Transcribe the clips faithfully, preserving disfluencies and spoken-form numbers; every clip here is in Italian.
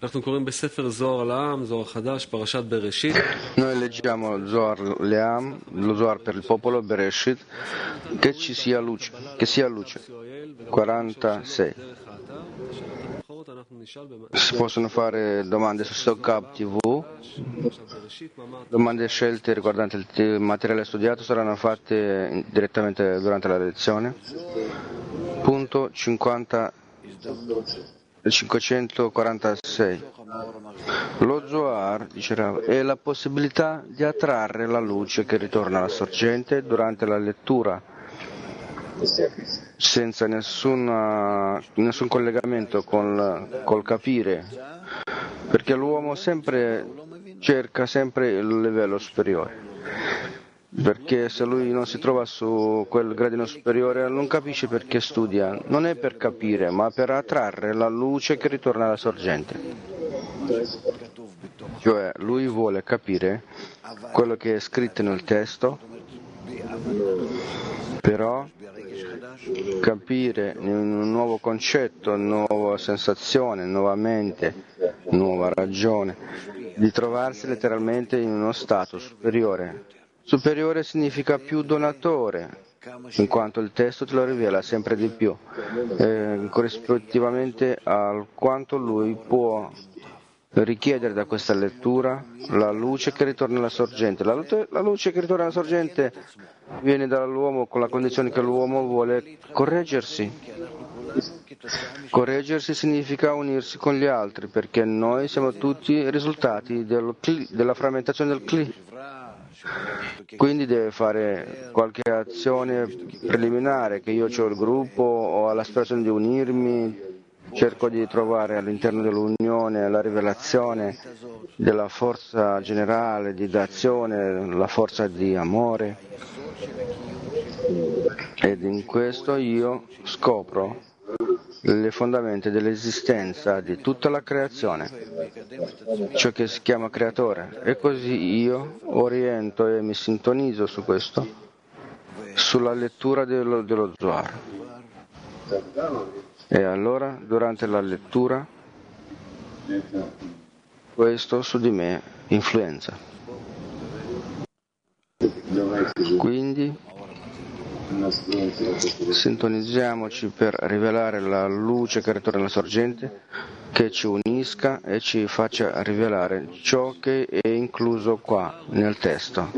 Noi leggiamo Zohar Leam, lo Zohar per il popolo, Bereshit, che ci sia luce, che sia luce. quarantasei. Si possono fare domande su Stockcap T V. Domande scelte riguardanti il materiale studiato saranno fatte direttamente durante la lezione. Punto cinquanta, cinquecentoquarantasei. Lo Zohar, dice Rav, è la possibilità di attrarre la luce che ritorna alla sorgente durante la lettura, senza nessuna, nessun collegamento con, col capire, perché l'uomo sempre cerca sempre il livello superiore. Perché se lui non si trova su quel gradino superiore non capisce perché studia, non è per capire, ma per attrarre la luce che ritorna alla sorgente. Cioè lui vuole capire quello che è scritto nel testo, però capire un nuovo concetto, nuova sensazione, nuova mente, nuova ragione, di trovarsi letteralmente in uno stato superiore. Superiore significa più donatore, in quanto il testo te lo rivela sempre di più, eh, corrispettivamente al quanto lui può richiedere da questa lettura la luce che ritorna alla sorgente. La luce, la luce che ritorna alla sorgente viene dall'uomo con la condizione che l'uomo vuole correggersi. Correggersi significa unirsi con gli altri, perché noi siamo tutti risultati del cli, della frammentazione del Kli. Quindi deve fare qualche azione preliminare, che io ho il gruppo, ho l'aspirazione di unirmi, cerco di trovare all'interno dell'unione la rivelazione della forza generale di d'azione, la forza di amore, ed in questo io scopro le fondamenta dell'esistenza di tutta la creazione, ciò che si chiama creatore, e così io oriento e mi sintonizzo su questo, sulla lettura dello, dello Zohar. E allora durante la lettura questo su di me influenza. Quindi sintonizziamoci per rivelare la luce che ritorna alla sorgente, che ci unisca e ci faccia rivelare ciò che è incluso qua nel testo.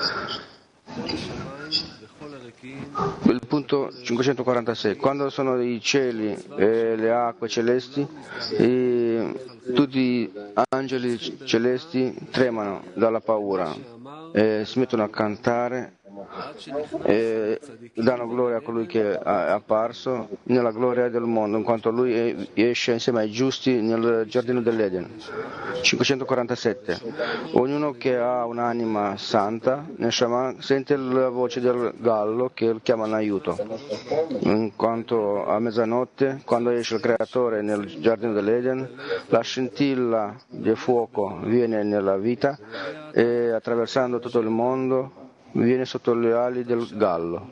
Il punto cinquecentoquarantasei. Quando sono i cieli e le acque celesti, i, tutti gli angeli celesti tremano dalla paura e si mettono a cantare e danno gloria a colui che è apparso nella gloria del mondo, in quanto lui esce insieme ai giusti nel giardino dell'Eden. cinquecentoquarantasette. Ognuno che ha un'anima santa, Neshama, sente la voce del gallo che chiama in aiuto, in quanto a mezzanotte, quando esce il creatore nel giardino dell'Eden, la scintilla di fuoco viene nella vita e attraversando tutto il mondo viene sotto le ali del gallo,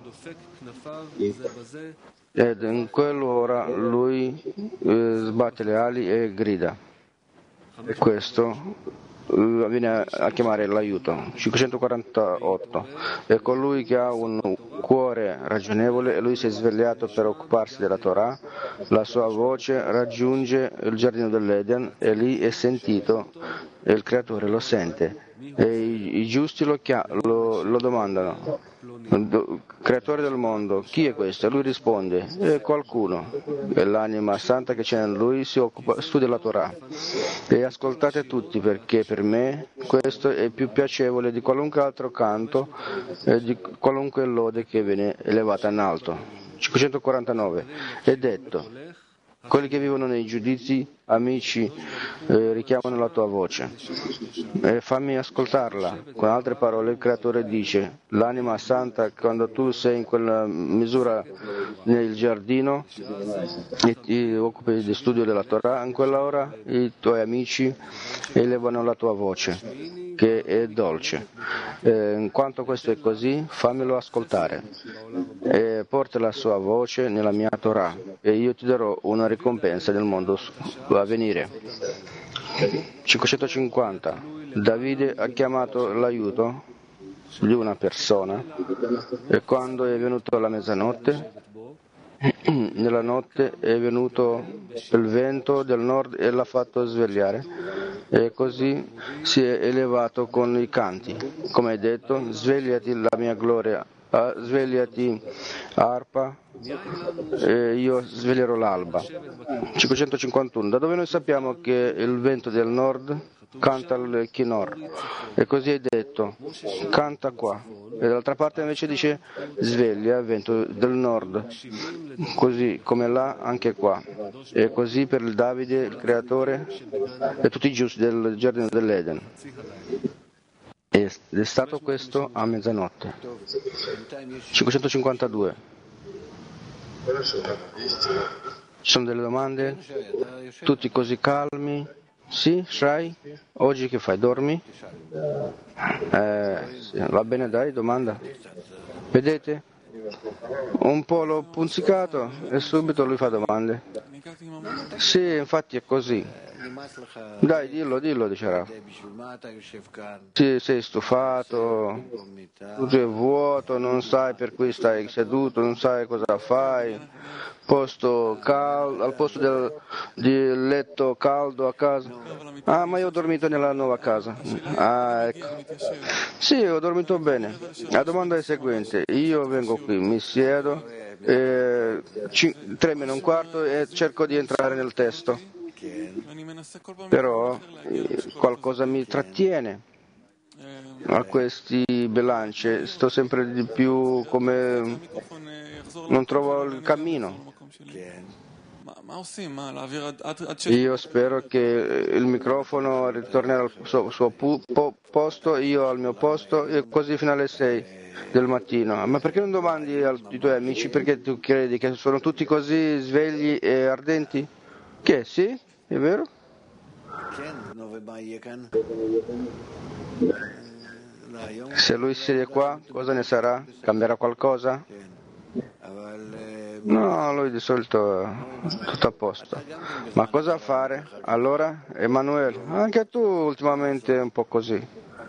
ed in quell'ora lui eh, sbatte le ali e grida, e questo eh, viene a chiamare l'aiuto. cinquecentoquarantotto. È colui che ha un cuore ragionevole e lui si è svegliato per occuparsi della Torah, la sua voce raggiunge il giardino dell'Eden e lì è sentito e il creatore lo sente. E i, i giusti lo, chia- lo, lo domandano, creatore del mondo, chi è questo? E lui risponde, è qualcuno, e l'anima santa che c'è in lui si occupa, studia la Torah. E ascoltate tutti, perché per me questo è più piacevole di qualunque altro canto e di qualunque lode che viene elevata in alto. cinquecentoquarantanove. È detto, quelli che vivono nei giudizi, amici, eh, richiamano la tua voce. E fammi ascoltarla. Con altre parole, il Creatore dice, l'anima santa, quando tu sei in quella misura nel giardino e ti occupi di studio della Torah, in quella ora i tuoi amici elevano la tua voce, che è dolce. Eh, in quanto questo è così, fammelo ascoltare. E porta la sua voce nella mia Torah, e io ti darò una ricompensa nel mondo a venire. cinquecentocinquanta. Davide ha chiamato l'aiuto di una persona e quando è venuto la mezzanotte, nella notte è venuto il vento del nord e l'ha fatto svegliare e così si è elevato con i canti, come hai detto, svegliati la mia gloria, ah, svegliati arpa e io sveglierò l'alba. cinquecentocinquantuno. Da dove noi sappiamo che il vento del nord canta il Kinor e così è detto, canta qua, e dall'altra parte invece dice sveglia vento del nord, così come là anche qua, e così per il Davide il creatore e tutti i giusti del giardino dell'Eden. Ed è stato questo a mezzanotte. cinquecentocinquantadue. Ci sono delle domande? Tutti così calmi? Sì, Shai? Oggi che fai? Dormi? Eh, sì, va bene, dai, domanda. Vedete? Un po' l'ho punzicato e subito lui fa domande. Sì, infatti è così. Dai, dillo, dillo, dice Rav. Sì, sei stufato, tutto è vuoto, non sai per cui stai seduto, non sai cosa fai. Posto caldo, al posto del, del letto caldo a casa. Ah, ma io ho dormito nella nuova casa. Ah, ecco. Sì, ho dormito bene. La domanda è la seguente. Io vengo qui, mi siedo, eh, c- tre meno un quarto e cerco di entrare nel testo. Però eh, qualcosa mi trattiene a questi bilanci, sto sempre di più come non trovo il cammino. Io spero che il microfono ritornerà al suo, suo pu, po, posto, io al mio posto e così fino alle sei del mattino. Ma perché non domandi ai tuoi amici perché tu credi che sono tutti così svegli e ardenti? Che sì? È vero? Se lui siede qua, cosa ne sarà? Cambierà qualcosa? No, lui di solito è tutto a posto. Ma cosa fare? Allora, Emanuele, anche tu ultimamente è un po' così.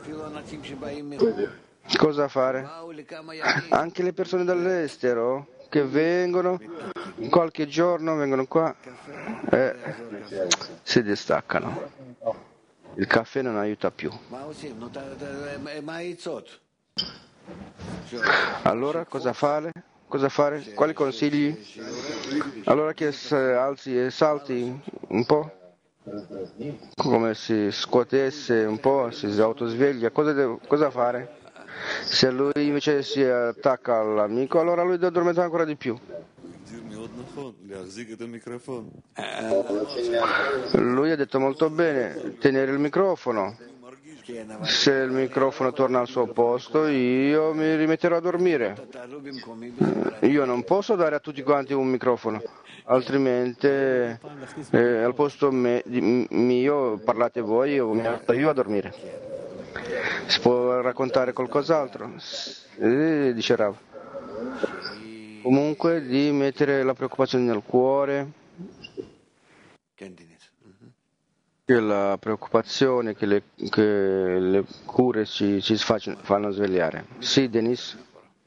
Cosa fare? Anche le persone dall'estero che vengono, qualche giorno vengono qua e si distaccano. Il caffè non aiuta più. Allora cosa fare? Cosa fare? Quali consigli? Allora che alzi e salti un po', come si scuotesse un po', si autosveglia, cosa, devo, cosa fare? Se lui invece si attacca all'amico, allora lui deve addormentare ancora di più. Lui ha detto molto bene, tenere il microfono. Se il microfono torna al suo posto, io mi rimetterò a dormire. Io non posso dare a tutti quanti un microfono, altrimenti eh, al posto me, di, mio parlate voi, io mi metto io a dormire. Si può raccontare qualcos'altro? Eh, dice Rav. Comunque di mettere la preoccupazione nel cuore, che la preoccupazione, che le, che le cure ci, ci facciano, fanno svegliare. Sì, Denis?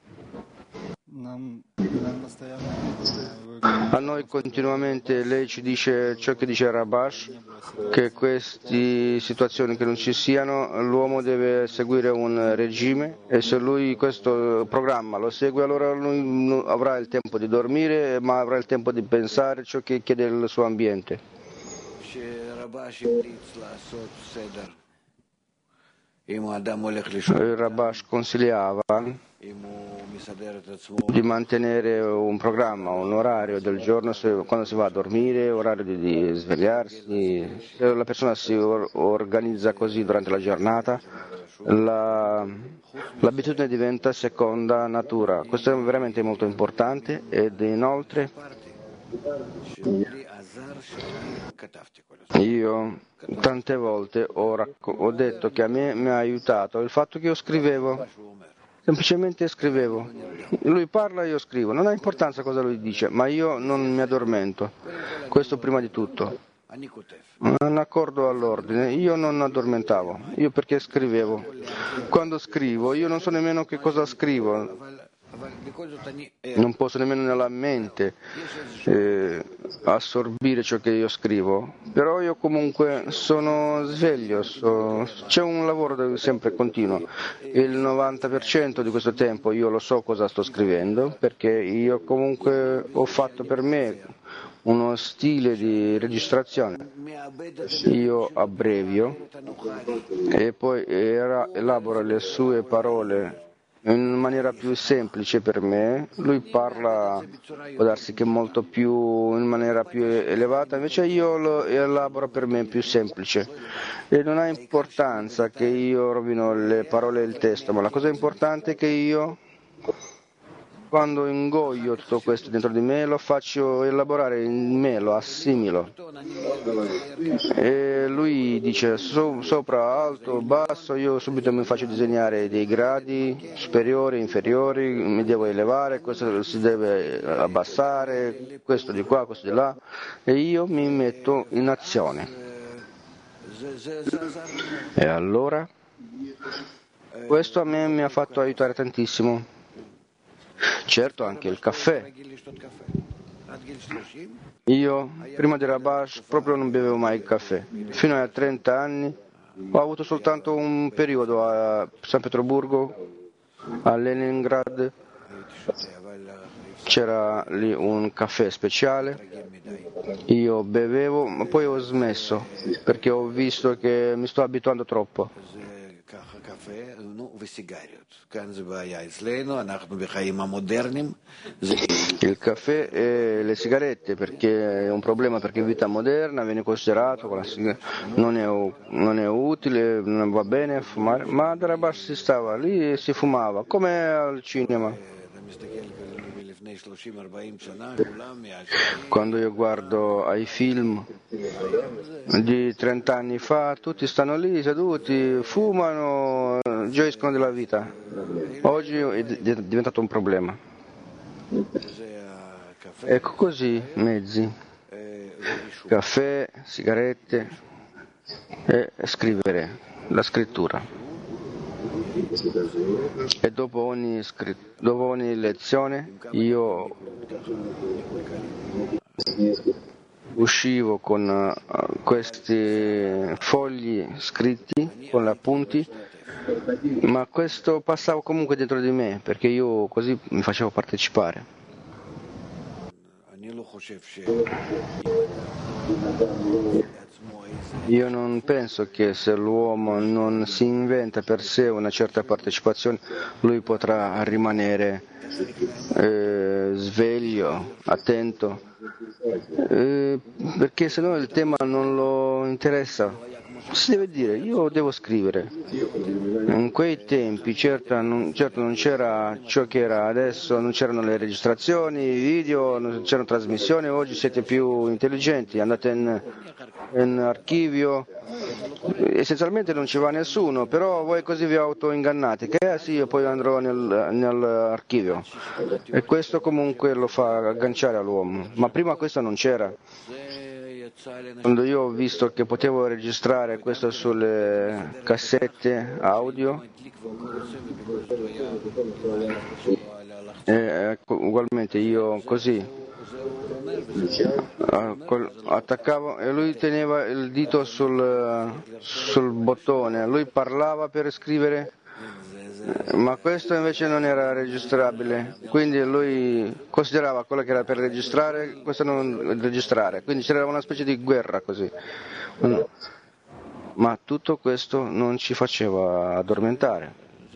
A noi continuamente lei ci dice ciò che dice Rabash, che queste situazioni che non ci siano, l'uomo deve seguire un regime e se lui questo programma lo segue allora lui avrà il tempo di dormire ma avrà il tempo di pensare ciò che chiede il suo ambiente. Il Rabash consigliava di mantenere un programma, un orario del giorno se, quando si va a dormire, orario di, di svegliarsi. Se la persona si or, organizza così durante la giornata, la, l'abitudine diventa seconda natura. Questo è veramente molto importante ed inoltre io tante volte ho, racco- ho detto che a me mi ha aiutato il fatto che io scrivevo, semplicemente scrivevo. Lui parla e io scrivo, non ha importanza cosa lui dice, ma io non mi addormento. Questo prima di tutto. un accordo all'ordine. Io non addormentavo, io perché scrivevo. Quando scrivo, io non so nemmeno che cosa scrivo. Non posso nemmeno nella mente eh, assorbire ciò che io scrivo, però io comunque sono sveglio, so, c'è un lavoro sempre continuo. Il novanta per cento di questo tempo io lo so cosa sto scrivendo, perché io comunque ho fatto per me uno stile di registrazione. Io abbrevio e poi era, elaboro le sue parole in maniera più semplice per me. Lui parla, può darsi che molto più, in maniera più elevata, invece io lo elaboro per me più semplice. E non ha importanza che io rovino le parole e il testo, ma la cosa importante è che io, quando ingoio tutto questo dentro di me, lo faccio elaborare in me, lo assimilo. E lui dice so, sopra, alto, basso, io subito mi faccio disegnare dei gradi superiori, inferiori, mi devo elevare, questo si deve abbassare, questo di qua, questo di là, e io mi metto in azione. E allora, questo a me mi ha fatto aiutare tantissimo. Certo, anche il caffè. Io, prima di Rabash, proprio non bevevo mai il caffè. Fino a trenta anni ho avuto soltanto un periodo a San Pietroburgo, a Leningrad. C'era lì un caffè speciale. Io bevevo, ma poi ho smesso, perché ho visto che mi sto abituando troppo. Il caffè e le sigarette, perché è un problema, perché in vita moderna viene considerato non è, non è utile, non va bene fumare, ma da Rabash si stava lì e si fumava come al cinema. Quando io guardo ai film di trenta anni fa, tutti stanno lì seduti, fumano, gioiscono della vita. Oggi è diventato un problema. Ecco così, mezzi, caffè, sigarette e scrivere, la scrittura. E dopo ogni, scritt- dopo ogni lezione io uscivo con uh, questi fogli scritti, con gli appunti, ma questo passava comunque dentro di me, perché io così mi facevo partecipare. Io non penso che se l'uomo non si inventa per sé una certa partecipazione, lui potrà rimanere eh, sveglio, attento, eh, perché se no il tema non lo interessa. Si deve dire, io devo scrivere. In quei tempi certo non, certo non c'era ciò che era adesso, non c'erano le registrazioni, i video, non c'erano trasmissioni, oggi siete più intelligenti, andate in, in archivio, essenzialmente non ci va nessuno, però voi così vi autoingannate, che eh sì, io poi andrò nel, nell'archivio. E questo comunque lo fa agganciare all'uomo, ma prima questo non c'era. Quando io ho visto che potevo registrare questo sulle cassette audio, e ecco, ugualmente io così attaccavo e lui teneva il dito sul, sul bottone, lui parlava per scrivere, ma questo invece non era registrabile, quindi lui considerava quello che era per registrare, questo non registrare, quindi c'era una specie di guerra così. Ma tutto questo non ci faceva addormentare,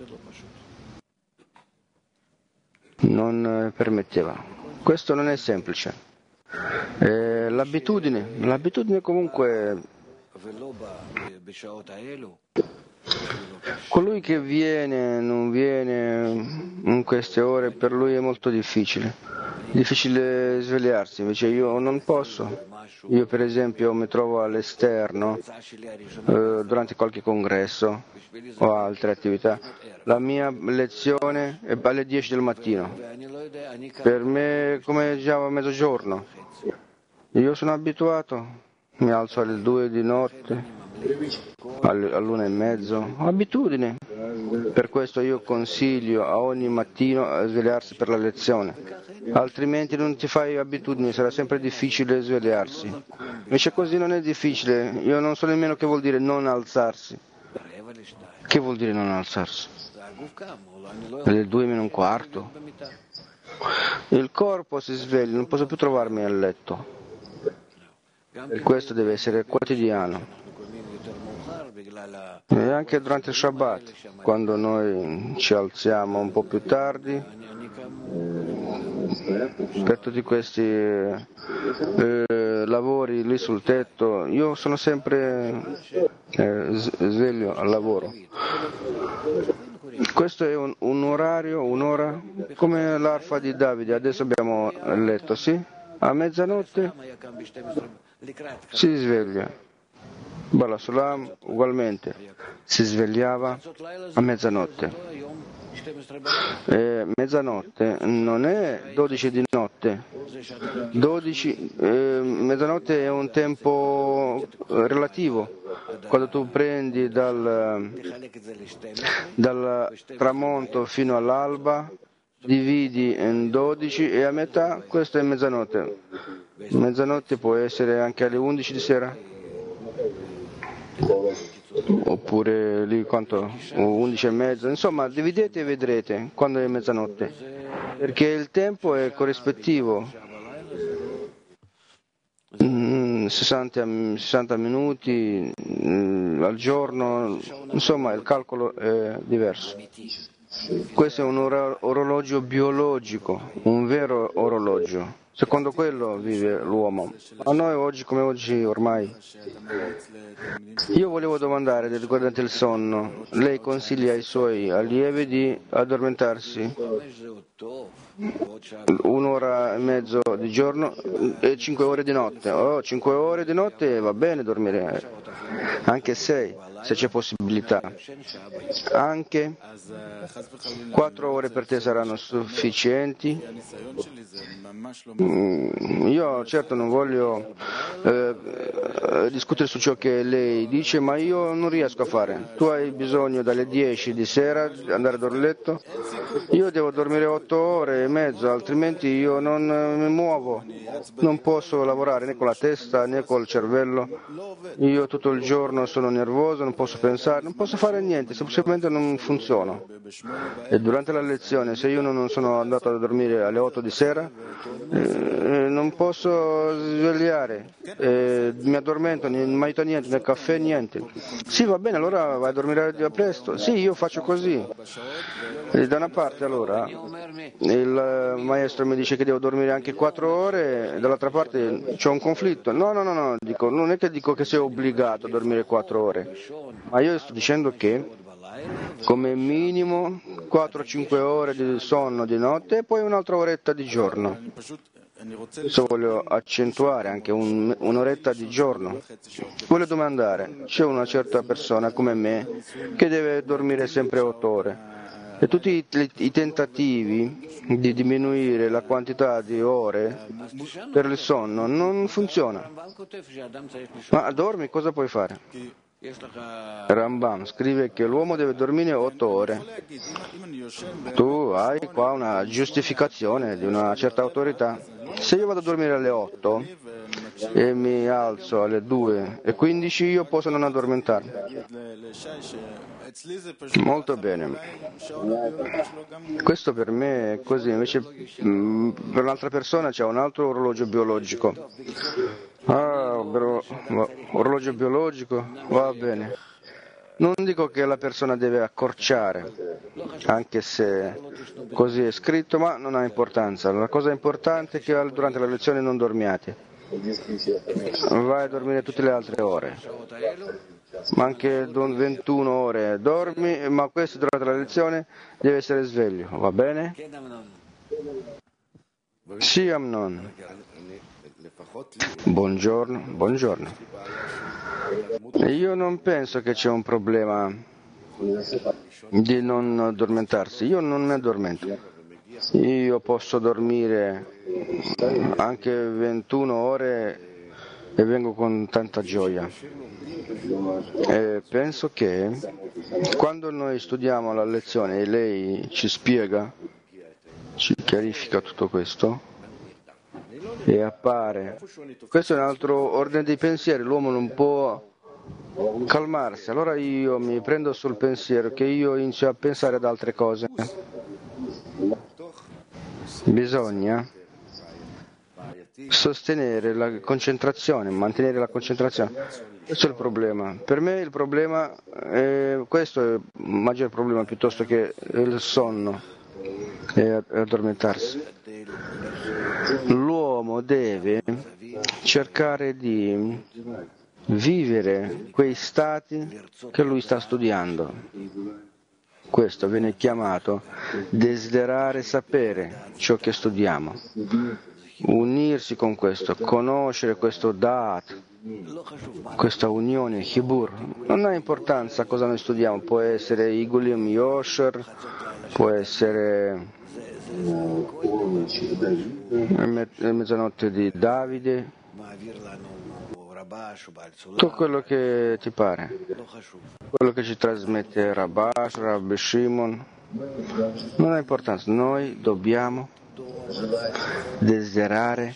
non permetteva. Questo non è semplice. Eh, l'abitudine, l'abitudine comunque. Colui che viene, non viene in queste ore, per lui è molto difficile, difficile svegliarsi, invece io non posso. Io per esempio mi trovo all'esterno eh, durante qualche congresso o altre attività. La mia lezione è alle dieci del mattino, per me è come già a mezzogiorno. Io sono abituato mi alzo alle due di notte, all'una e mezzo, abitudine. Per questo io consiglio a ogni mattino a svegliarsi per la lezione, altrimenti non ti fai abitudine, sarà sempre difficile svegliarsi. Invece così non è difficile, io non so nemmeno che vuol dire non alzarsi. Che vuol dire non alzarsi? Alle due meno un quarto. Il corpo si sveglia, non posso più trovarmi a letto. E questo deve essere quotidiano. E anche durante il Shabbat, quando noi ci alziamo un po' più tardi, per tutti questi eh, lavori lì sul tetto, io sono sempre eh, sveglio al lavoro. Questo è un, un orario, un'ora, come l'arfa di Davide, adesso abbiamo letto, sì? A mezzanotte si sveglia. Bala Sulam ugualmente si svegliava a mezzanotte. E mezzanotte non è dodici di notte. dodici, eh, mezzanotte è un tempo relativo. Quando tu prendi dal, dal tramonto fino all'alba, dividi in dodici e a metà, questo è mezzanotte. Mezzanotte può essere anche alle undici di sera. Oppure lì quanto? undici e mezza, insomma dividete e vedrete quando è mezzanotte, perché il tempo è corrispettivo, mm, sessanta, sessanta minuti mm, al giorno, insomma il calcolo è diverso. Questo è un or- orologio biologico, un vero orologio. Secondo quello vive l'uomo. A noi oggi come oggi ormai. Io volevo domandare riguardante il sonno. Lei consiglia ai suoi allievi di addormentarsi un'ora e mezzo di giorno e cinque ore di notte. Oh, cinque ore di notte va bene dormire, anche sei, se c'è possibilità. Anche quattro ore per te saranno sufficienti. Io certo non voglio eh, discutere su ciò che lei dice, ma io non riesco a fare. Tu hai bisogno dalle dieci di sera di andare a dormire a letto, io devo dormire otto ore e mezzo, altrimenti io non mi muovo, non posso lavorare né con la testa né col cervello. Io tutto il giorno sono nervoso, non posso pensare, non posso fare niente, semplicemente non funziono. E durante la lezione, se io non sono andato a dormire alle otto di sera, eh, non posso svegliare, eh, mi addormento, non mi aiuta niente, né caffè, niente. Sì, va bene, allora vai a dormire presto. Sì, io faccio così. E da una parte allora il maestro mi dice che devo dormire anche quattro ore, dall'altra parte c'è un conflitto. No, no, no, no, dico, non è che dico che sei obbligato a dormire quattro ore, ma io sto dicendo che come minimo quattro cinque ore di sonno di notte e poi un'altra oretta di giorno. Adesso voglio accentuare anche un, un'oretta di giorno. Voglio domandare, c'è una certa persona come me che deve dormire sempre otto ore e tutti i, i tentativi di diminuire la quantità di ore per il sonno non funziona. Ma dormi, cosa puoi fare? Rambam scrive che l'uomo deve dormire otto ore. Tu hai qua una giustificazione di una certa autorità. Se io vado a dormire alle otto e mi alzo alle due e quindici, io posso non addormentarmi. Molto bene. Questo per me è così, invece per un'altra persona c'è un altro orologio biologico. Ah, orologio biologico, va bene. Non dico che la persona deve accorciare, anche se così è scritto, ma non ha importanza. La cosa importante è che durante la lezione non dormiate. Vai a dormire tutte le altre ore. Ma anche ventuno ore dormi, ma questo durante la lezione deve essere sveglio, va bene? Sì, Amnon. Buongiorno, buongiorno. Io non penso che c'è un problema di non addormentarsi, io non mi addormento. Io posso dormire anche ventuno ore e vengo con tanta gioia. E penso che quando noi studiamo la lezione e lei ci spiega, ci chiarifica tutto questo e appare, questo è un altro ordine di pensieri, l'uomo non può calmarsi, allora io mi prendo sul pensiero che io inizio a pensare ad altre cose. Bisogna sostenere la concentrazione, mantenere la concentrazione. Questo è il problema. Per me il problema è questo, è il maggior problema piuttosto che il sonno e addormentarsi. L'uomo deve cercare di vivere quei stati che lui sta studiando. Questo viene chiamato desiderare sapere ciò che studiamo, unirsi con questo, conoscere questo Da'at, questa unione, Hibur. Non ha importanza cosa noi studiamo, può essere Igulim Yosher, può essere la mezzanotte di Davide, tutto quello che ti pare, quello che ci trasmette Rabash, Rabbi Shimon, non ha importanza, noi dobbiamo desiderare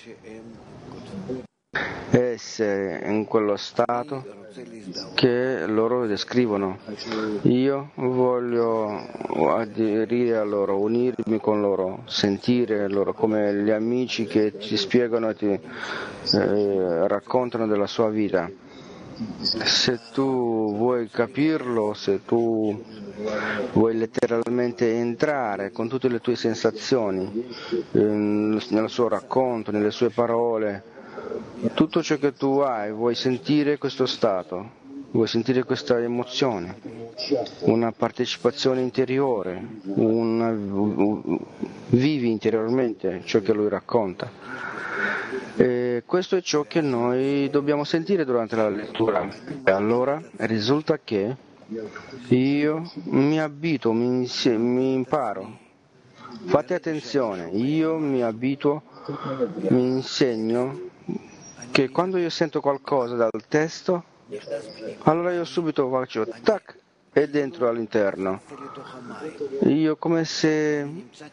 essere in quello stato che loro descrivono. Io voglio aderire a loro, unirmi con loro, sentire loro come gli amici che ti spiegano e ti eh, raccontano della sua vita. Se tu vuoi capirlo, se tu vuoi letteralmente entrare con tutte le tue sensazioni eh, nel suo racconto, nelle sue parole, tutto ciò che tu hai, vuoi sentire questo stato, vuoi sentire questa emozione, una partecipazione interiore, una, vivi interiormente ciò che lui racconta. E questo è ciò che noi dobbiamo sentire durante la lettura. E allora risulta che io mi abituo, mi, mi imparo. Fate attenzione, io mi abituo, mi insegno che quando io sento qualcosa dal testo, allora io subito faccio tac e dentro all'interno. Io come se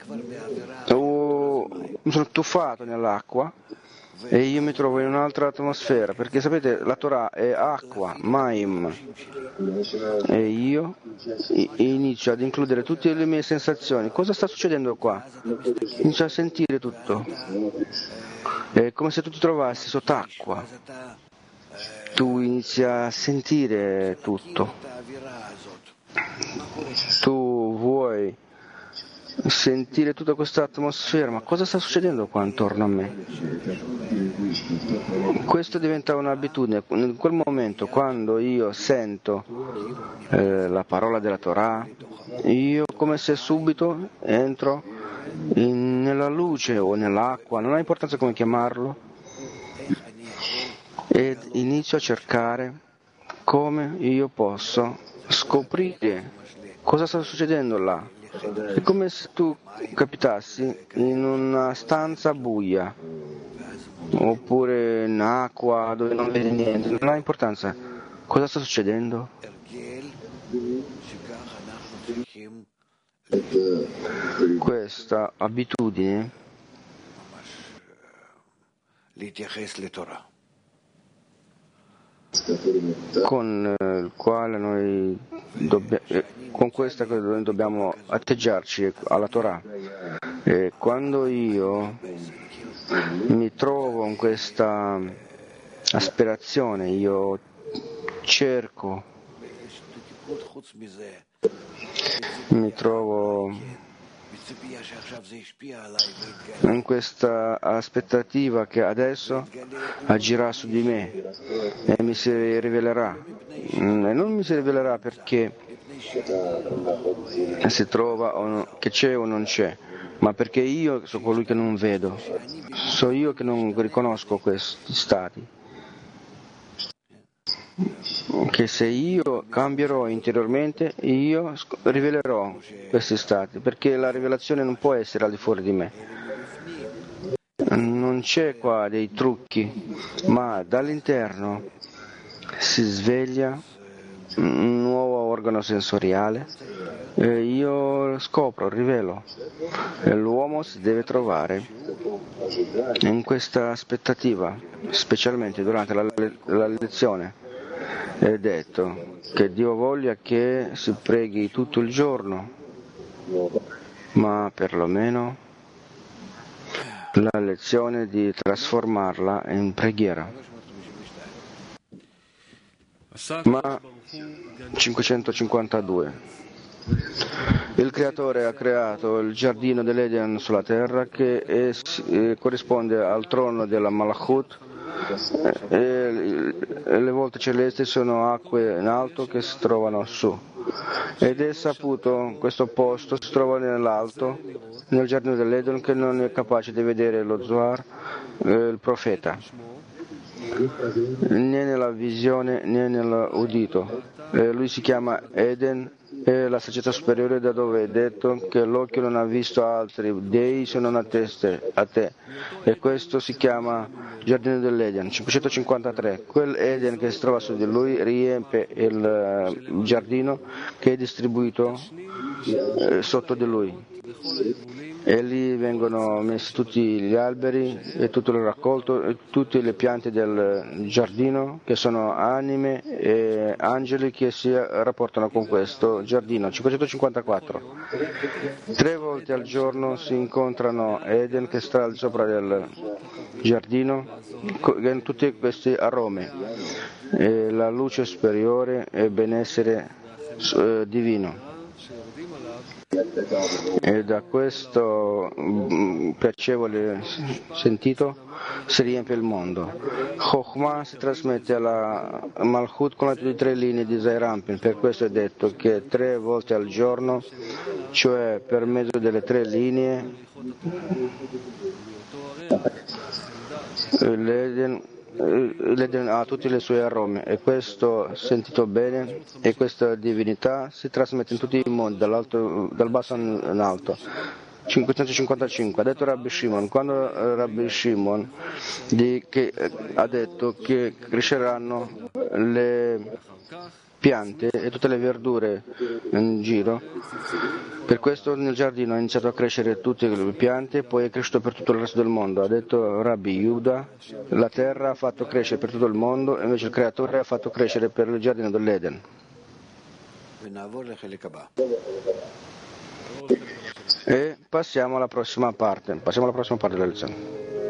oh, mi sono tuffato nell'acqua e io mi trovo in un'altra atmosfera, perché sapete la Torah è acqua, Maim, e io inizio ad includere tutte le mie sensazioni. Cosa sta succedendo qua? Inizio a sentire tutto. È come se tu ti trovassi sott'acqua, tu inizi a sentire tutto, tu vuoi sentire tutta questa atmosfera, ma cosa sta succedendo qua intorno a me? Questo diventa un'abitudine. In quel momento, quando io sento eh, la parola della Torah, io come se subito entro in, nella luce o nell'acqua, non ha importanza come chiamarlo, ed inizio a cercare come io posso scoprire cosa sta succedendo là. È come se tu capitassi in una stanza buia oppure in acqua dove non vedi niente, non ha importanza cosa sta succedendo. Questa abitudine con il quale noi dobbiamo, con questa che noi dobbiamo atteggiarci alla Torah. E quando io mi trovo in questa aspirazione, io cerco, mi trovo in questa aspettativa che adesso agirà su di me e mi si rivelerà, e non mi si rivelerà perché si trova o no, che c'è o non c'è, ma perché io sono colui che non vedo, so io che non riconosco questi stati, che se io cambierò interiormente io rivelerò questi stati, perché la rivelazione non può essere al di fuori di me. Non c'è qua dei trucchi, ma dall'interno si sveglia un nuovo organo sensoriale e io scopro, rivelo, e l'uomo si deve trovare in questa aspettativa, specialmente durante la, le- la lezione. È detto che Dio voglia che si preghi tutto il giorno, ma perlomeno la lezione di trasformarla in preghiera. Ma cinquecentocinquantadue. Il Creatore ha creato il giardino dell'Eden sulla terra che è, eh, corrisponde al trono della Malachut e, e le volte celesti sono acque in alto che si trovano su. Ed è saputo, questo posto si trova nell'alto, nel giardino dell'Eden, che non è capace di vedere lo Zohar, eh, il profeta, né nella visione né nell'udito. Eh, lui si chiama Eden, è la saggezza superiore, da dove è detto che l'occhio non ha visto altri dei se non a te, a te. E questo si chiama giardino dell'Eden. cinquecentocinquantatré. Quel Eden che si trova su di lui riempie il uh, giardino che è distribuito eh, sotto di lui. E lì vengono messi tutti gli alberi e tutto il raccolto e tutte le piante del giardino, che sono anime e angeli che si rapportano con questo giardino. cinquecentocinquantaquattro. Tre volte al giorno si incontrano Eden, che sta al sopra del giardino, con tutti questi aromi, e la luce superiore e benessere eh, divino. E da questo mm, piacevole sentito si riempie il mondo. Chokhmah si trasmette alla Malchut con le tre linee di Zairampin, per questo è detto che tre volte al giorno, cioè per mezzo delle tre linee, l'Eden L'Eden ha tutti i suoi aromi e questo sentito bene e questa divinità si trasmette in tutti i mondi, dall'alto, dal basso in alto. cinquecentocinquantacinque. Ha detto Rabbi Shimon, quando Rabbi Shimon di, che, ha detto che cresceranno le piante e tutte le verdure in giro, per questo nel giardino ha iniziato a crescere tutte le piante e poi è cresciuto per tutto il resto del mondo. Ha detto Rabbi Yehuda, la terra ha fatto crescere per tutto il mondo e invece il Creatore ha fatto crescere per il giardino dell'Eden. E passiamo alla prossima parte, passiamo alla prossima parte della lezione.